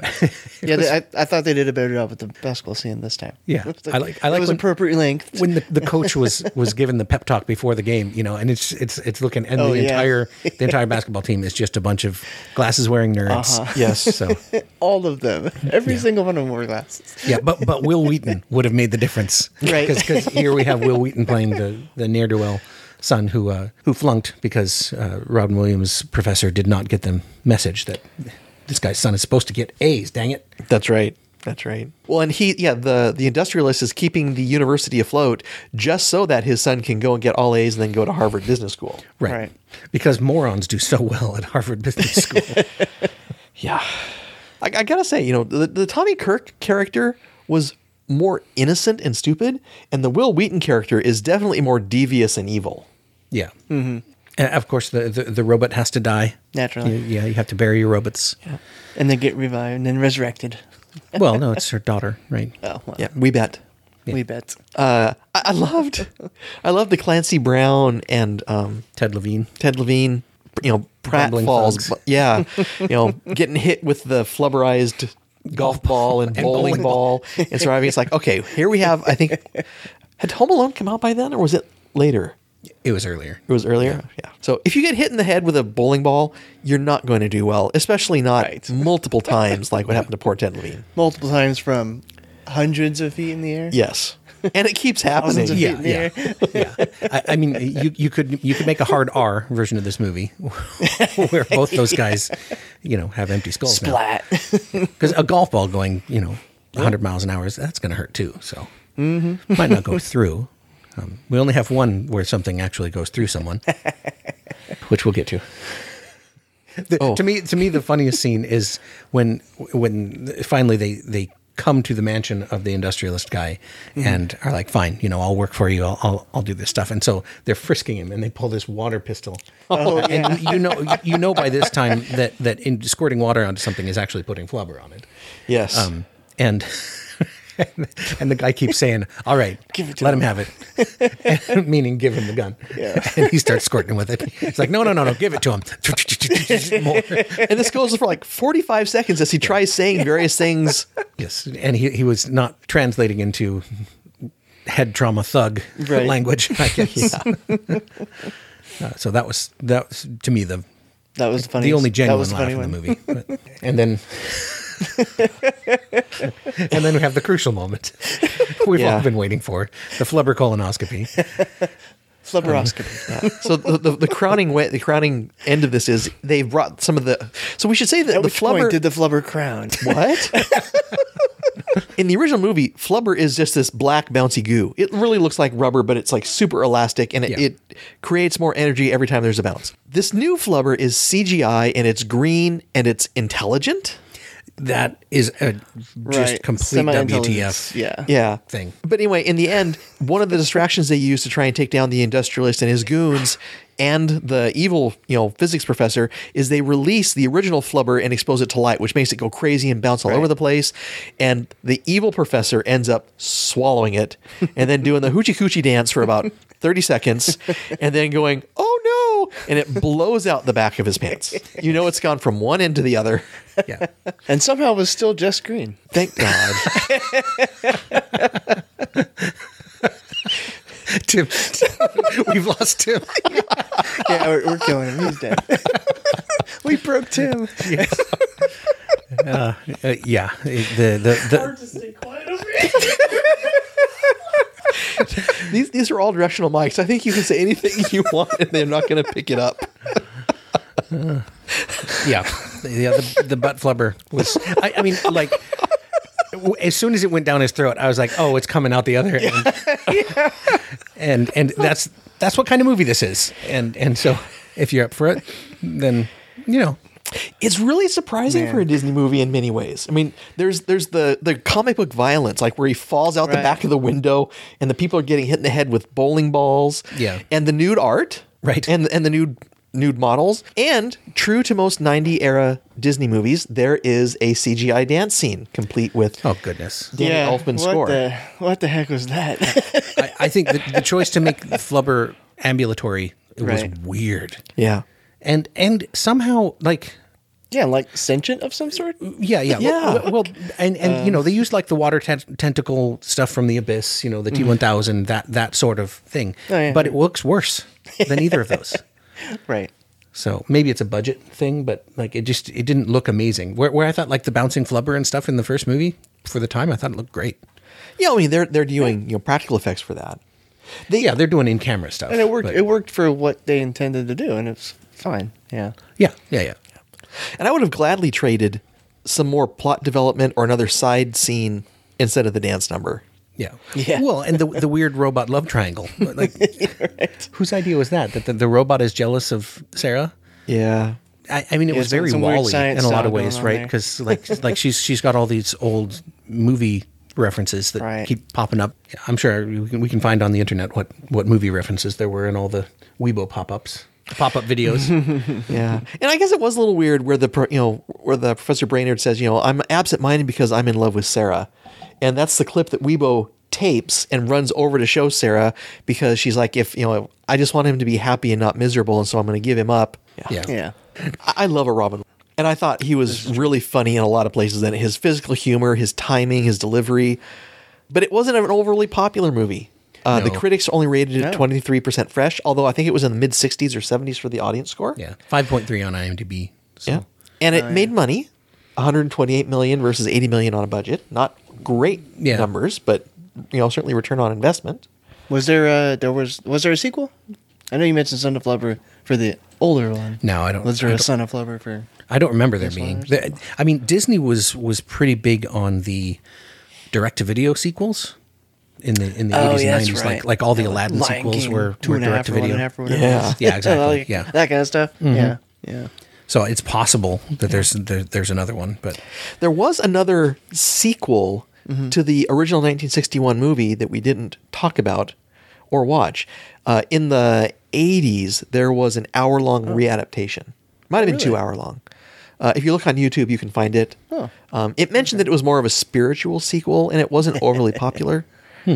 Yeah, I thought they did a better job with the basketball scene this time. Yeah. It I like it was when- appropriate length. When the coach was given the pep talk before the game, and it's looking, and Oh, the yeah. entire basketball team is just a bunch of glasses wearing nerds. yes. So All of them, every single one of them wore glasses. yeah, but Will Wheaton would have made the difference, Right. Because here we have Will Wheaton playing the ne'er do well son who flunked because Robin Williams' professor did not get the message that this guy's son is supposed to get A's. Dang it! That's right. That's right. Well, and the industrialist is keeping the university afloat just so that his son can go and get all A's and then go to Harvard Business School. Right. Because morons do so well at Harvard Business School. Yeah. I gotta say, the Tommy Kirk character was more innocent and stupid, and the Will Wheaton character is definitely more devious and evil. Yeah. Mm-hmm. And of course, the robot has to die. Naturally. You have to bury your robots. Yeah. And then get revived and then resurrected. Well, no, it's her daughter, right? Oh, well, Yeah, we bet. we bet. I loved the Clancy Brown and Ted Levine. Ted Levine, Bumbling pratfalls. thugs. But yeah, getting hit with the flubberized golf ball and bowling ball and surviving. It's like, okay, here we have, I think, had Home Alone come out by then, or was it later? It was earlier. It was earlier? Yeah. So if you get hit in the head with a bowling ball, you're not going to do well, especially not Right. multiple times like what happened to poor Ted Levine. Multiple times from hundreds of feet in the air. Yes. And it keeps happening. Thousands of feet in the Yeah, air. I mean, you could make a hard R version of this movie where both those guys, have empty skulls now. Splat. Because a golf ball going, 100 miles an hour, that's going to hurt too. So might not go through. We only have one where something actually goes through someone, which we'll get to. To me, the funniest scene is when finally they come to the mansion of the industrialist guy and are like, fine, I'll work for you. I'll do this stuff. And so they're frisking him and they pull this water pistol. And you know by this time that in squirting water onto something is actually putting flubber on it. Yes. And and the guy keeps saying, all right, let him have it. Meaning give him the gun. Yeah. And he starts squirting with it. It's like, no, give it to him. More. And this goes for like 45 seconds as he tries saying various things. Yes. And he was not translating into head trauma thug Right. language, I guess. So that was to me That was the funny. the only that genuine was the laugh funny in the one. movie. And then And then we have the crucial moment we've Yeah. all been waiting for, the flubber colonoscopy. Flubberoscopy. So the crowning end of this is they've brought some of the. So we should say that At the which point flubber did the flubber crown? what? In the original movie, flubber is just this black bouncy goo. It really looks like rubber, but it's like super elastic, and Yeah. it creates more energy every time there's a bounce. This new flubber is CGI, and it's green, and it's intelligent. That is a just complete Semi-intelligence, WTF Yeah. Yeah. thing. But anyway, in the end, one of the distractions they use to try and take down the industrialist and his goons and the evil, physics professor is they release the original flubber and expose it to light, which makes it go crazy and bounce all over the place. And the evil professor ends up swallowing it and then doing the hoochie coochie dance for about 30 seconds and then going, "Oh no!" And it blows out the back of his pants. You know, it's gone from one end to the other. Yeah. And somehow it was still just green. Thank God. Tim, we've lost Tim. Yeah, we're killing him. He's dead. We broke Tim. Yeah. These are all directional mics. I think you can say anything you want and they're not going to pick it up. Yeah, the butt flubber was. I mean, like, as soon as it went down his throat, I was like, "Oh, it's coming out the other end." And that's what kind of movie this is. And so, if you're up for it, then It's really surprising for a Disney movie in many ways. I mean, there's the comic book violence, like where he falls out the Right. back of the window and the people are getting hit in the head with bowling balls. Yeah. And the nude art. Right. And the nude models. And true to most 90 era Disney movies, there is a CGI dance scene complete with oh goodness, Danny Elfman's score. What the heck was that? I think the choice to make the flubber ambulatory was Right. weird, Yeah. and somehow like. Yeah, like sentient of some sort. Yeah. Yeah. Well, and they used like the water tentacle stuff from the Abyss, the T-1000, that sort of thing. Oh, yeah. But it looks worse than either of those. Right. So maybe it's a budget thing, but like it didn't look amazing. Where I thought like the bouncing flubber and stuff in the first movie for the time, I thought it looked great. Yeah, I mean they're doing practical effects for that. They're doing in camera stuff, And it worked. but- It worked for what they intended to do, and it's fine. Yeah. Yeah. And I would have gladly traded some more plot development or another side scene instead of the dance number. Yeah. Yeah. Well, and the weird robot love triangle. Like, whose idea was that? That the robot is jealous of Sarah? Yeah. I mean, it Yeah, was very some weird Wall-E science in a lot style of ways, going on right? there. Because like she's got all these old movie references that Right. keep popping up. I'm sure we can find on the internet what movie references there were in all the Weibo pop-up videos. Yeah. And I guess it was a little weird where the Professor Brainerd says, I'm absent-minded because I'm in love with Sarah. And that's the clip that Weibo tapes and runs over to show Sarah because she's like, I just want him to be happy and not miserable, and so I'm going to give him up. Yeah. Yeah. I love a Robin. And I thought he was really funny in a lot of places. And his physical humor, his timing, his delivery. But it wasn't an overly popular movie. The No. critics only rated it No. 23% fresh, although I think it was in the mid-60s or 70s for the audience score. Yeah. 5.3 on IMDb. So. Yeah. And it made money, 128 million versus 80 million on a budget. Not great Yeah. numbers, but certainly return on investment. Was there a sequel? I know you mentioned Son of Flubber for the older one. No, I don't. Was there I a don't- Son of Flubber for? I don't remember there This being. one or I mean, Disney was pretty big on the direct-to-video sequels in the 80s and 90s. Like all the Aladdin Lion sequels King, were two and a half or one direct-to-video. and a half or whatever. Yeah. it was. Yeah, exactly. Like, Yeah. that kind of stuff. Yeah, yeah. So it's possible that there's another one, but There was another sequel to the original 1961 movie that we didn't talk about or watch. In the 80s, there was an hour-long readaptation. Might have been really? 2 hour long. If you look on YouTube, you can find it. Oh. It mentioned that it was more of a spiritual sequel, and it wasn't overly popular.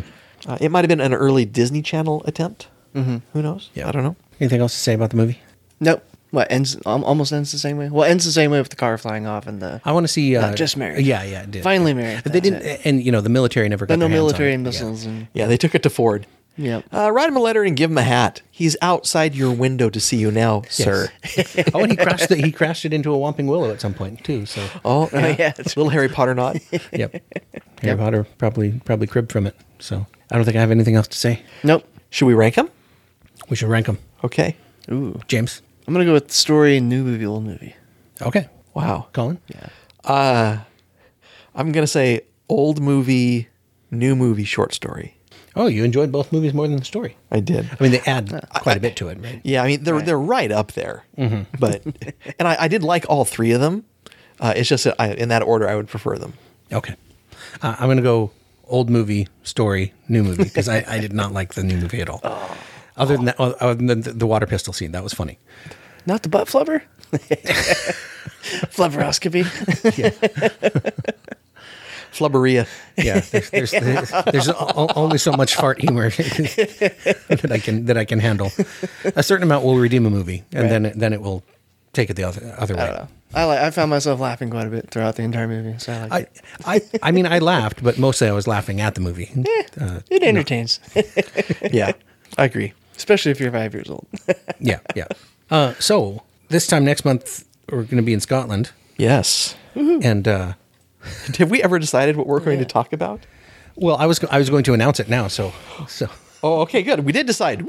It might have been an early Disney Channel attempt. Who knows? Yeah. I don't know. anything else to say about the movie? Nope. What almost ends the same way? Well, ends the same way with the car flying off and the I want to see. Not just married. Yeah, it did. finally married. They didn't, That's it. and the military never got But no their hands on military it. missiles and Yeah, they took it to Ford. Yep. Write him a letter and give him a hat. He's outside your window to see you now, sir. Oh, and he crashed it into a Whomping Willow at some point too. So Oh, yeah. Little Harry Potter knot. yep, Harry Potter probably cribbed from it. So I don't think I have anything else to say. Nope. Should we rank him? We should rank them. Okay. Ooh. James. I'm gonna go with story, new movie, old movie. Okay. Wow. Colin. Yeah. I'm going to say old movie, new movie, short story. Oh, you enjoyed both movies more than the story. I did. I mean, they add quite a bit to it, right? Yeah, I mean they're right up there, but and I did like all three of them. It's just that in that order I would prefer them. Okay. I'm going to go old movie, story, new movie, because I did not like the new movie at all. Other than that, other than the water pistol scene, that was funny. Not the butt flubber. Flubberoscopy. Flubberia. Yeah, there's only so much fart humor that I can handle. A certain amount will redeem a movie, and then it will take it the other way. I found myself laughing quite a bit throughout the entire movie. So I like it. I mean, I laughed, but mostly I was laughing at the movie. It entertains, Yeah, I agree. especially if you're 5 years old. Yeah. So this time next month we're going to be in Scotland, Yes. and Have we ever decided what we're going to talk about? well, I was going to announce it now. So. Oh, okay, good. We did decide.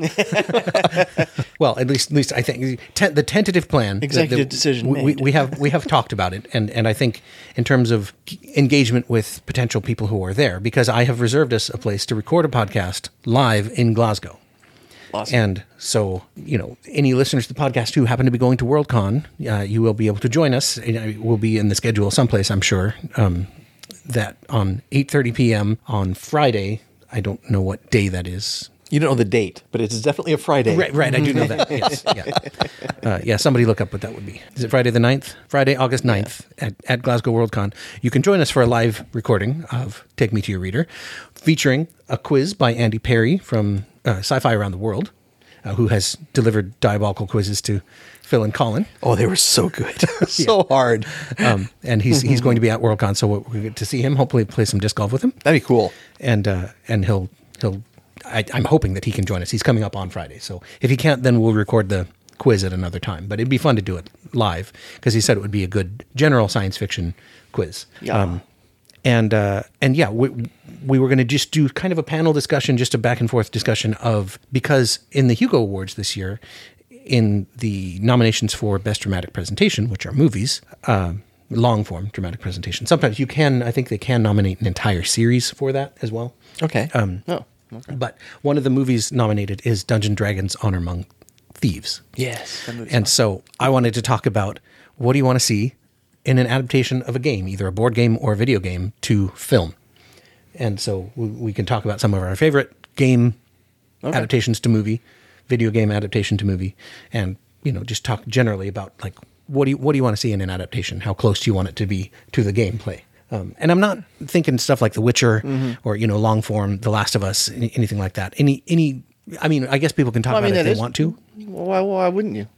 Woohoo! Well, at least I think the tentative plan, Executive decision made. we have talked about it, and I think in terms of engagement with potential people who are there, because I have reserved us a place to record a podcast live in Glasgow. Awesome. And so, any listeners to the podcast who happen to be going to Worldcon, you will be able to join us. We'll be in the schedule someplace, I'm sure, that on 8:30 p.m. on Friday. I don't know what day that is. You don't know the date, but it's definitely a Friday. Right, I do know that. Yes, yeah. Somebody look up what that would be. Is it Friday the 9th? Friday, August 9th at Glasgow Worldcon. You can join us for a live recording of Take Me to Your Reader, featuring a quiz by Andy Perry from Sci-Fi Around the World, who has delivered diabolical quizzes to Phil and Colin. Oh, they were so good. So hard. And he's going to be at Worldcon, so we'll get to see him, hopefully play some disc golf with him. That'd be cool. And he'll I'm hoping that he can join us. He's coming up on Friday. So if he can't, then we'll record the quiz at another time. But it'd be fun to do it live because he said it would be a good general science fiction quiz. Yeah. And yeah, we were going to just do kind of a panel discussion, just a back and forth discussion because in the Hugo Awards this year, in the nominations for Best Dramatic Presentation, which are movies, long form dramatic presentation, sometimes I think they can nominate an entire series for that as well. Okay. Okay. But one of the movies nominated is Dungeons & Dragons Honor Among Thieves. Yes. And so I wanted to talk about what do you want to see in an adaptation of a game, either a board game or a video game, to film. And so we can talk about some of our favorite game adaptations to movie, video game adaptation to movie, and just talk generally about like what do you want to see in an adaptation? How close do you want it to be to the gameplay? And I'm not thinking stuff like The Witcher or long form, The Last of Us, anything like that. I mean, I guess people can talk about it if they want to. Why wouldn't you?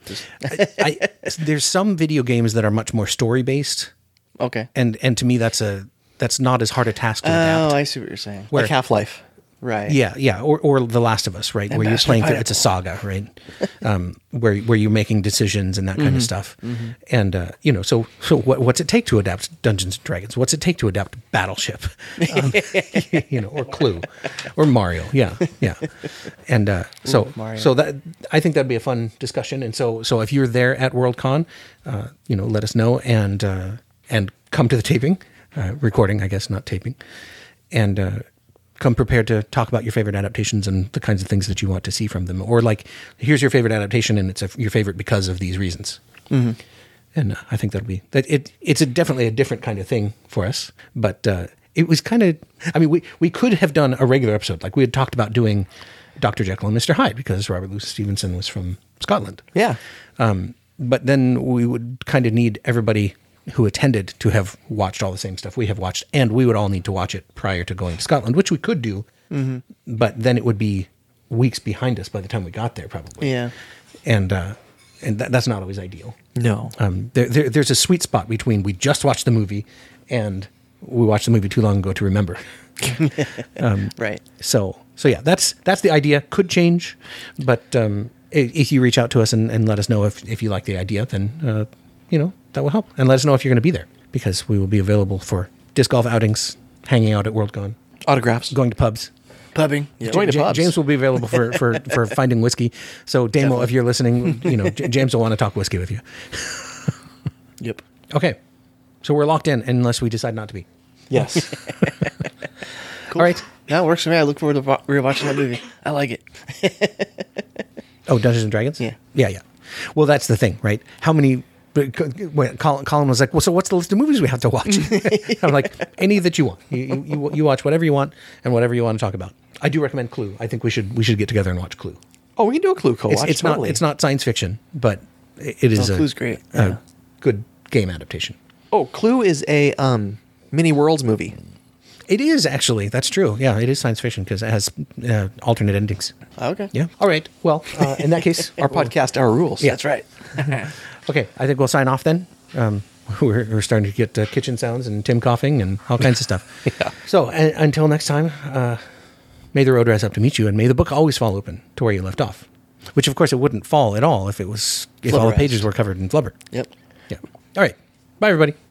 There's some video games that are much more story based, Okay. and to me that's not as hard a task to adapt. Oh, I see what you're saying. Like Half-Life. Right. Yeah, or The Last of Us, right? Where you're Master playing through, Pineapple. it's a saga, right? Where you're making decisions and that kind of stuff. And so what's it take to adapt Dungeons and Dragons? What's it take to adapt Battleship? Or Clue, or Mario. Yeah. And Mario. so that I think that'd be a fun discussion. And so if you're there at Worldcon, let us know and come to the taping, recording, I guess, not taping, and. Come prepared to talk about your favorite adaptations and the kinds of things that you want to see from them. Or like, here's your favorite adaptation and it's your favorite because of these reasons. Mm-hmm. And I think it's definitely a different kind of thing for us. But it was kind of, I mean, we could have done a regular episode. Like we had talked about doing Dr. Jekyll and Mr. Hyde because Robert Louis Stevenson was from Scotland. Yeah. But then we would kind of need everybody who attended to have watched all the same stuff we have watched, and we would all need to watch it prior to going to Scotland, which we could do, but then it would be weeks behind us by the time we got there, probably. Yeah. And that's not always ideal. No. There's a sweet spot between we just watched the movie and we watched the movie too long ago to remember. Right. So yeah, that's the idea. Could change, but if you reach out to us and let us know if you like the idea, then that will help. And let us know if you're going to be there, because we will be available for disc golf outings, hanging out at WorldCon, Autographs. going to pubs. Pubbing. Yep. Going to pubs. James will be available for finding whiskey. So Damo, if you're listening, James will want to talk whiskey with you. Yep. Okay, so we're locked in unless we decide not to be. Yes. All right. That works for me. I look forward to rewatching that movie. I like it. Oh, Dungeons and Dragons? Yeah. Yeah. Well, that's the thing, right? How many... Colin was like, well, so what's the list of movies we have to watch? I'm like, any that you want. You watch whatever you want and whatever you want to talk about. I do recommend Clue. I think we should get together and watch Clue. Oh, we can do a Clue co-watch. It's not science fiction, but it is Clue's great. A good game adaptation. Oh, Clue is a mini worlds movie. It is, actually. That's true. Yeah, it is science fiction because it has alternate endings. Okay. Yeah. All right. Well, in that case, Our podcast, our rules. Yeah. That's right. Okay, I think we'll sign off then. We're starting to get kitchen sounds and Tim coughing and all kinds of stuff. Yeah. So until next time, may the road rise up to meet you, and may the book always fall open to where you left off. Which, of course, it wouldn't fall at all if all the pages were covered in flubber. Yep. Yeah. All right. Bye, everybody.